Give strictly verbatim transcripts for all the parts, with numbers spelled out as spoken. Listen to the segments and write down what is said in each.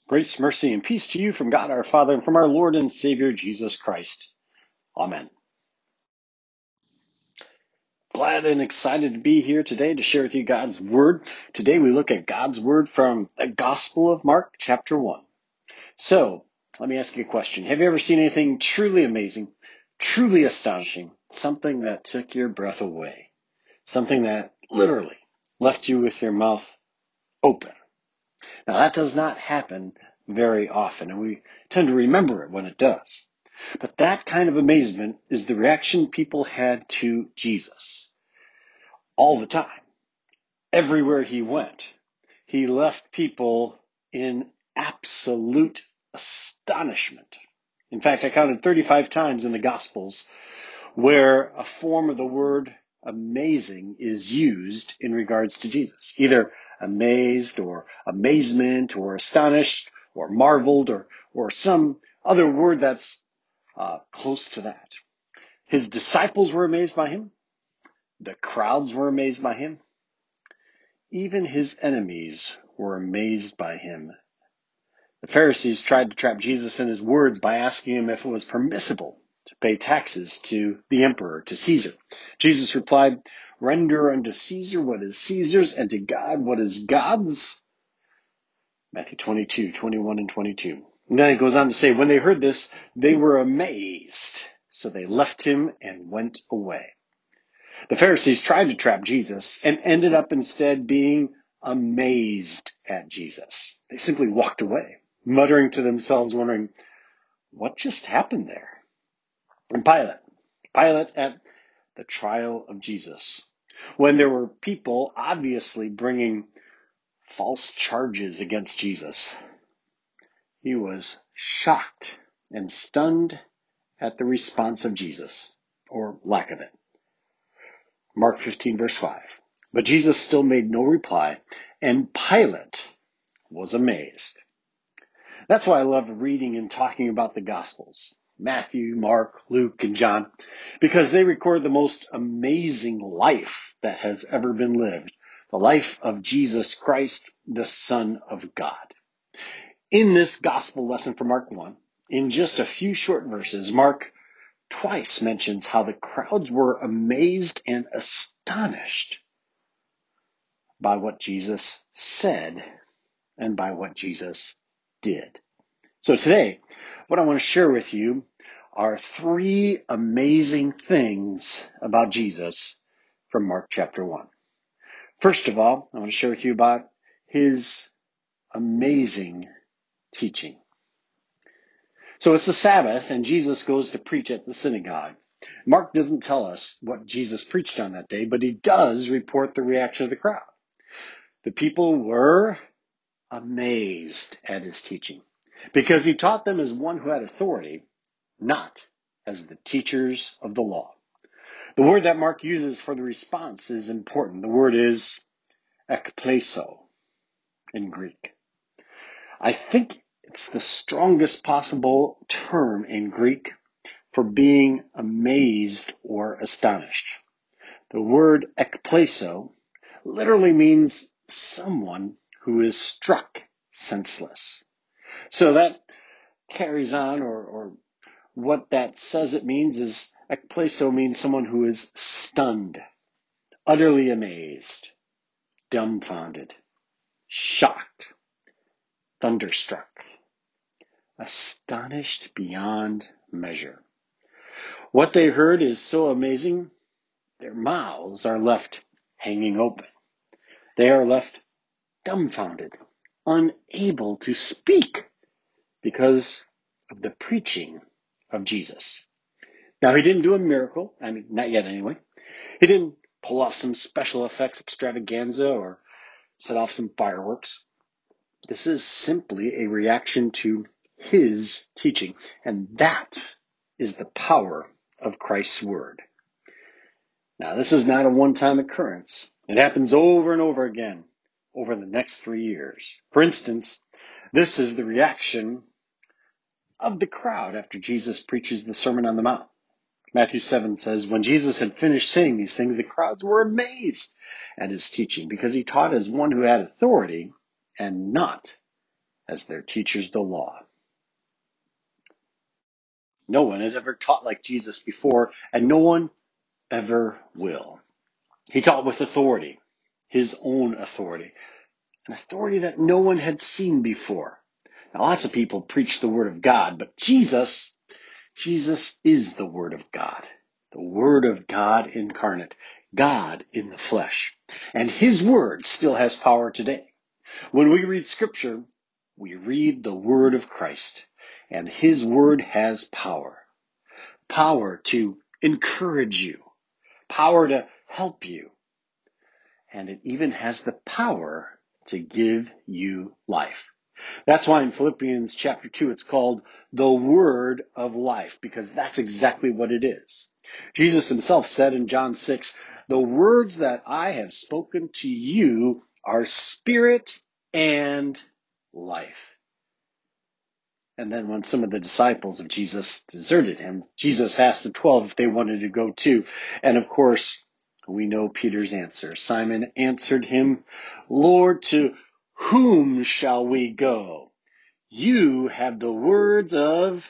Grace, mercy, and peace to you from God our Father and from our Lord and Savior Jesus Christ. Amen. Glad and excited to be here today to share with you God's Word. Today we look at God's Word from the Gospel of Mark, chapter one. So, let me ask you a question. Have you ever seen anything truly amazing, truly astonishing, something that took your breath away? Something that literally left you with your mouth open? Now, that does not happen very often, and we tend to remember it when it does. But that kind of amazement is the reaction people had to Jesus all the time. Everywhere he went, he left people in absolute astonishment. In fact, I counted thirty-five times in the Gospels where a form of the word amazing is used in regards to Jesus. Either amazed or amazement or astonished or marveled or, or some other word that's uh, close to that. His disciples were amazed by him. The crowds were amazed by him. Even his enemies were amazed by him. The Pharisees tried to trap Jesus in his words by asking him if it was permissible to pay taxes to the emperor, to Caesar. Jesus replied, "Render unto Caesar what is Caesar's, and to God what is God's." Matthew twenty-two, twenty-one and twenty-two. And then it goes on to say, when they heard this, they were amazed. So they left him and went away. The Pharisees tried to trap Jesus and ended up instead being amazed at Jesus. They simply walked away, muttering to themselves, wondering, what just happened there? And Pilate, Pilate at the trial of Jesus, when there were people obviously bringing false charges against Jesus, he was shocked and stunned at the response of Jesus, or lack of it. Mark fifteen, verse five. But Jesus still made no reply, and Pilate was amazed. That's why I love reading and talking about the Gospels, Matthew, Mark, Luke, and John, because they record the most amazing life that has ever been lived, the life of Jesus Christ, the Son of God. In this Gospel lesson from Mark one, in just a few short verses, Mark twice mentions how the crowds were amazed and astonished by what Jesus said and by what Jesus did. So today, what I want to share with you are three amazing things about Jesus from Mark chapter one. First of all, I want to share with you about his amazing teaching. So it's the Sabbath, and Jesus goes to preach at the synagogue. Mark doesn't tell us what Jesus preached on that day, but he does report the reaction of the crowd. The people were amazed at his teaching because he taught them as one who had authority, not as the teachers of the law. The word that Mark uses for the response is important. The word is ekpleso in Greek. I think it's the strongest possible term in Greek for being amazed or astonished. The word ekpleso literally means someone who is struck senseless. So that carries on, or, or what that says it means is, ekpleso means someone who is stunned, utterly amazed, dumbfounded, shocked, thunderstruck, astonished beyond measure. What they heard is so amazing, their mouths are left hanging open. They are left dumbfounded, unable to speak because of the preaching of Jesus. Now, he didn't do a miracle. I mean, not yet anyway. He didn't pull off some special effects extravaganza or set off some fireworks. This is simply a reaction to his teaching. And that is the power of Christ's word. Now, this is not a one-time occurrence. It happens over and over again over the next three years. For instance, this is the reaction of the crowd after Jesus preaches the Sermon on the Mount. Matthew seven says, when Jesus had finished saying these things, the crowds were amazed at his teaching because he taught as one who had authority and not as their teachers of the law. No one had ever taught like Jesus before, and no one ever will. He taught with authority, his own authority, an authority that no one had seen before. Now, lots of people preach the Word of God, but Jesus, Jesus is the Word of God, the Word of God incarnate, God in the flesh. And his Word still has power today. When we read Scripture, we read the Word of Christ, and his Word has power. Power to encourage you, power to help you, and it even has the power to give you life. That's why in Philippians chapter two, it's called the Word of Life, because that's exactly what it is. Jesus himself said in John six, the words that I have spoken to you are spirit and life. And then when some of the disciples of Jesus deserted him, Jesus asked the twelve if they wanted to go too. And of course, we know Peter's answer. Simon answered him, Lord, to whom shall we go? You have the words of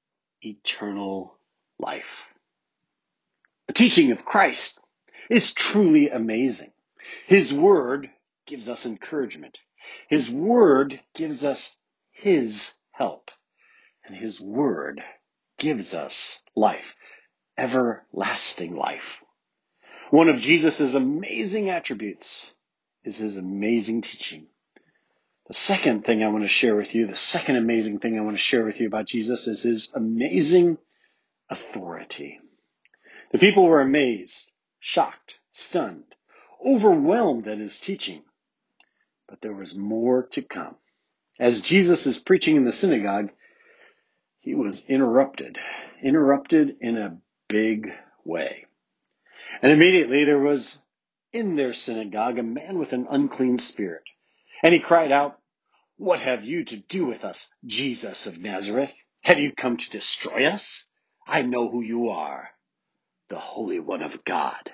eternal life. The teaching of Christ is truly amazing. His word gives us encouragement. His word gives us his help. And his word gives us life, everlasting life. One of Jesus' amazing attributes is his amazing teaching. The second thing I want to share with you, the second amazing thing I want to share with you about Jesus is his amazing authority. The people were amazed, shocked, stunned, overwhelmed at his teaching. But there was more to come. As Jesus is preaching in the synagogue, he was interrupted, interrupted in a big way. And immediately there was in their synagogue a man with an unclean spirit. And he cried out, what have you to do with us, Jesus of Nazareth? Have you come to destroy us? I know who you are, the Holy One of God.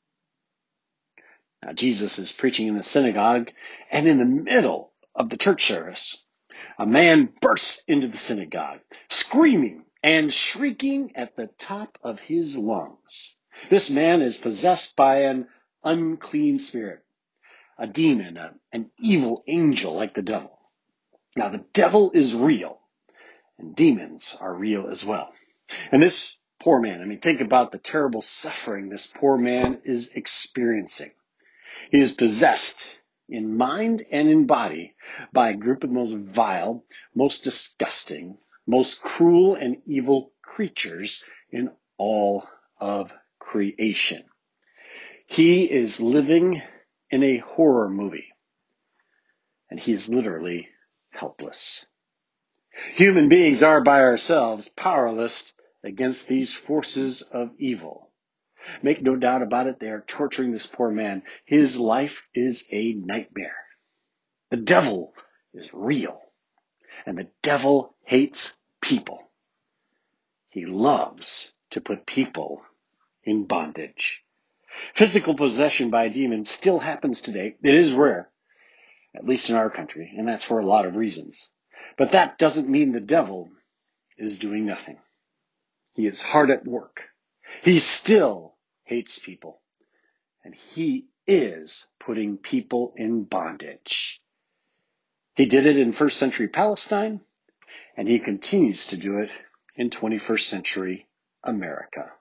Now Jesus is preaching in the synagogue, and in the middle of the church service, a man bursts into the synagogue, screaming and shrieking at the top of his lungs. This man is possessed by an unclean spirit, a demon, a, an evil angel like the devil. Now the devil is real, and demons are real as well. And this poor man, I mean, think about the terrible suffering this poor man is experiencing. He is possessed in mind and in body by a group of the most vile, most disgusting, most cruel and evil creatures in all of creation. He is living in a horror movie, and he is literally helpless. Human beings are by ourselves powerless against these forces of evil. Make no doubt about it, they are torturing this poor man. His life is a nightmare. The devil is real, and the devil hates people. He loves to put people in bondage. Physical possession by a demon still happens today. It is rare, at least in our country, and that's for a lot of reasons. But that doesn't mean the devil is doing nothing. He is hard at work. He still hates people, and he is putting people in bondage. He did it in first century Palestine, and he continues to do it in twenty-first century America.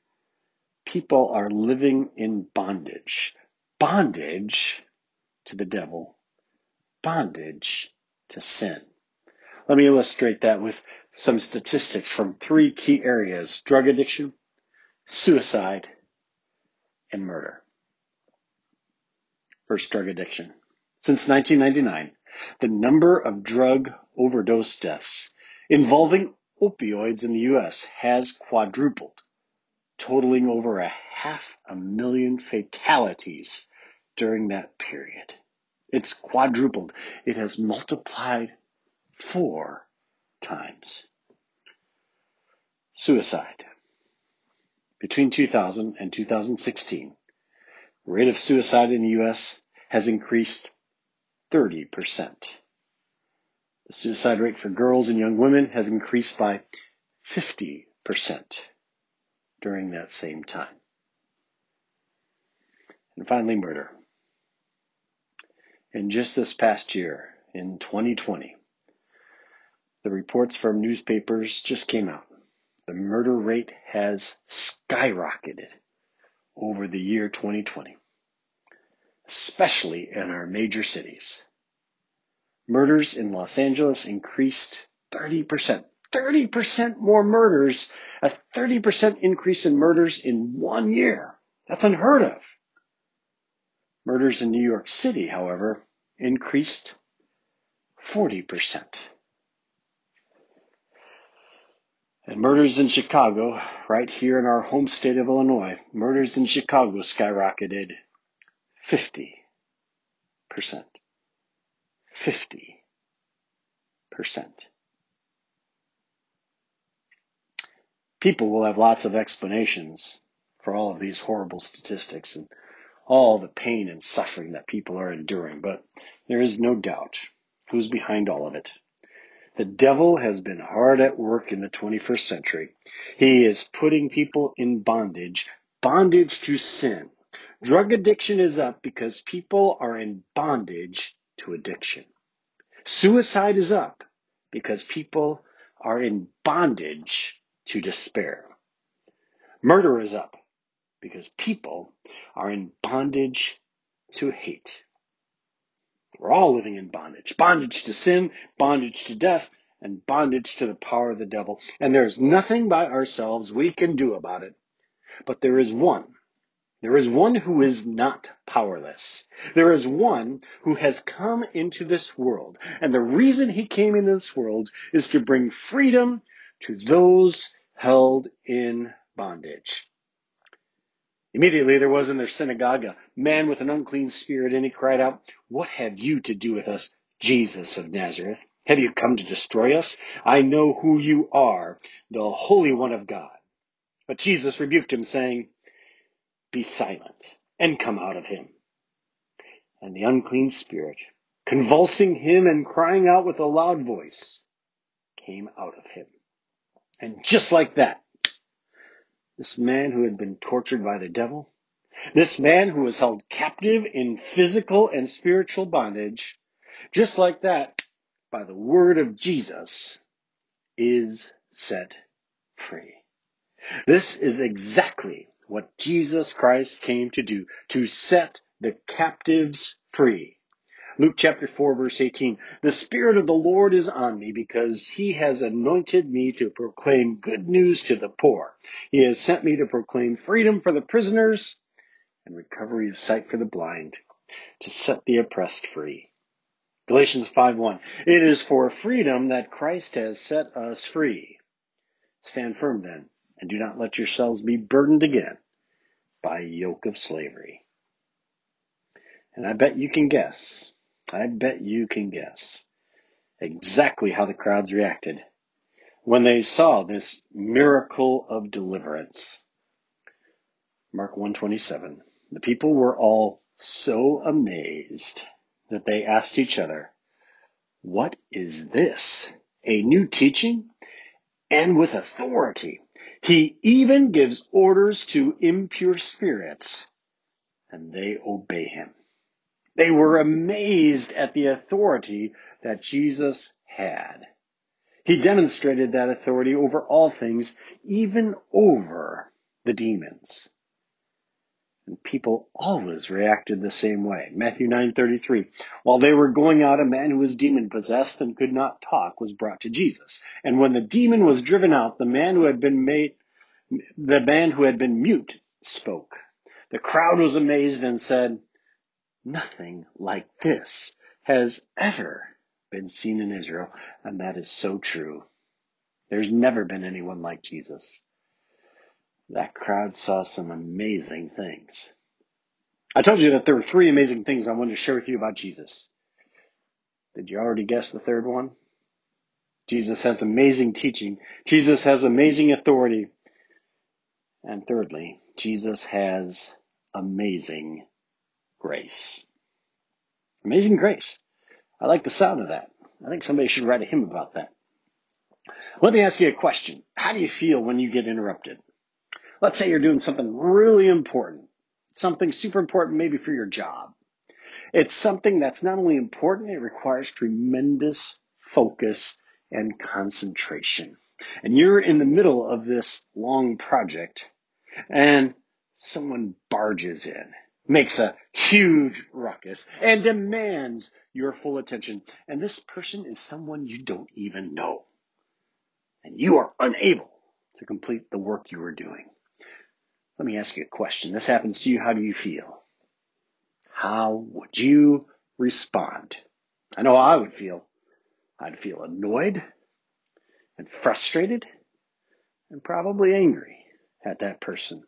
People are living in bondage. Bondage to the devil. Bondage to sin. Let me illustrate that with some statistics from three key areas: drug addiction, suicide, and murder. First, drug addiction. Since nineteen ninety-nine, the number of drug overdose deaths involving opioids in the U S has quadrupled, totaling over a half a million fatalities during that period. It's quadrupled. It has multiplied four times. Suicide. Between two thousand and two thousand sixteen, the rate of suicide in the U S has increased thirty percent. The suicide rate for girls and young women has increased by fifty percent during that same time. And finally, murder. In just this past year, in twenty twenty, the reports from newspapers just came out. The murder rate has skyrocketed over the year twenty twenty, especially in our major cities. Murders in Los Angeles increased thirty percent. thirty percent more murders, a thirty percent increase in murders in one year. That's unheard of. Murders in New York City, however, increased forty percent. And murders in Chicago, right here in our home state of Illinois, murders in Chicago skyrocketed fifty percent. fifty percent. People will have lots of explanations for all of these horrible statistics and all the pain and suffering that people are enduring, but there is no doubt who's behind all of it. The devil has been hard at work in the twenty-first century. He is putting people in bondage, bondage to sin. Drug addiction is up because people are in bondage to addiction. Suicide is up because people are in bondage to despair. Murder is up because people are in bondage to hate. We're all living in bondage. Bondage to sin, bondage to death, and bondage to the power of the devil. And there's nothing by ourselves we can do about it. But there is one. There is one who is not powerless. There is one who has come into this world. And the reason he came into this world is to bring freedom to those held in bondage. Immediately there was in their synagogue a man with an unclean spirit, and he cried out, "What have you to do with us, Jesus of Nazareth? Have you come to destroy us? I know who you are, the Holy One of God." But Jesus rebuked him, saying, "Be silent and come out of him." And the unclean spirit, convulsing him and crying out with a loud voice, came out of him. And just like that, this man who had been tortured by the devil, this man who was held captive in physical and spiritual bondage, just like that, by the word of Jesus, is set free. This is exactly what Jesus Christ came to do, to set the captives free. Luke chapter four, verse eighteen, "The Spirit of the Lord is on me because he has anointed me to proclaim good news to the poor. He has sent me to proclaim freedom for the prisoners and recovery of sight for the blind, to set the oppressed free." Galatians five one, "It is for freedom that Christ has set us free. Stand firm then, and do not let yourselves be burdened again by a yoke of slavery." And I bet you can guess, I bet you can guess exactly how the crowds reacted when they saw this miracle of deliverance. Mark one twenty-seven, "The people were all so amazed that they asked each other, 'What is this? A new teaching? And with authority. He even gives orders to impure spirits, and they obey him.'" They were amazed at the authority that Jesus had. He demonstrated that authority over all things, even over the demons. And people always reacted the same way. Matthew nine thirty-three, "While they were going out, a man who was demon-possessed and could not talk was brought to Jesus. And when the demon was driven out, the man who had been made, the man who had been mute spoke. The crowd was amazed and said, 'Nothing like this has ever been seen in Israel.'" And that is so true. There's never been anyone like Jesus. That crowd saw some amazing things. I told you that there were three amazing things I wanted to share with you about Jesus. Did you already guess the third one? Jesus has amazing teaching. Jesus has amazing authority. And thirdly, Jesus has amazing grace. Amazing grace. I like the sound of that. I think somebody should write a hymn about that. Let me ask you a question. How do you feel when you get interrupted? Let's say you're doing something really important, something super important maybe for your job. It's something that's not only important, it requires tremendous focus and concentration. And you're in the middle of this long project, and someone barges in, makes a huge ruckus, and demands your full attention. And this person is someone you don't even know. And you are unable to complete the work you are doing. Let me ask you a question. This happens to you. How do you feel? How would you respond? I know how I would feel. I'd feel annoyed and frustrated and probably angry at that person.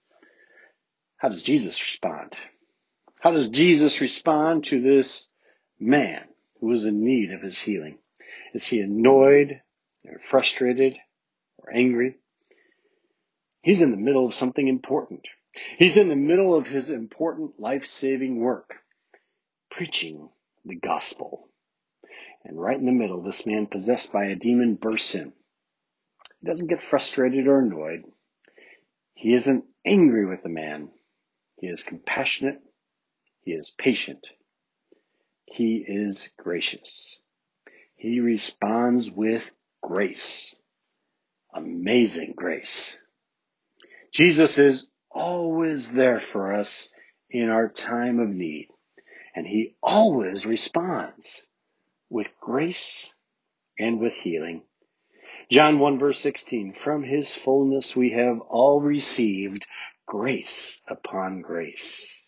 How does Jesus respond? How does Jesus respond to this man who is in need of his healing? Is he annoyed or frustrated or angry? He's in the middle of something important. He's in the middle of his important life-saving work, preaching the gospel. And right in the middle, this man possessed by a demon bursts in. He doesn't get frustrated or annoyed. He isn't angry with the man. He is compassionate. He is patient. He is gracious. He responds with grace. Amazing grace. Jesus is always there for us in our time of need. And he always responds with grace and with healing. John one verse sixteen, from his fullness we have all received grace upon grace.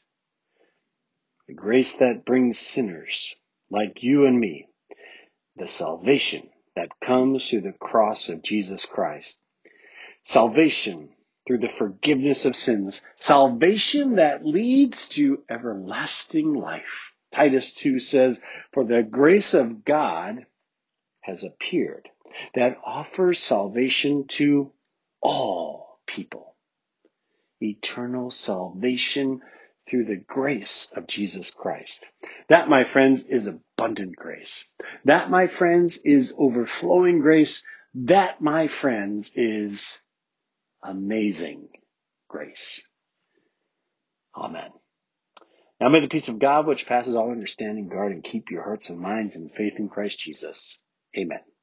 The grace that brings sinners like you and me, the salvation that comes through the cross of Jesus Christ. Salvation through the forgiveness of sins. Salvation that leads to everlasting life. Titus two says, for the grace of God has appeared that offers salvation to all people. Eternal salvation through the grace of Jesus Christ. That, my friends, is abundant grace. That, my friends, is overflowing grace. That, my friends, is amazing grace. Amen. Now may the peace of God, which passes all understanding, guard and keep your hearts and minds in faith in Christ Jesus. Amen.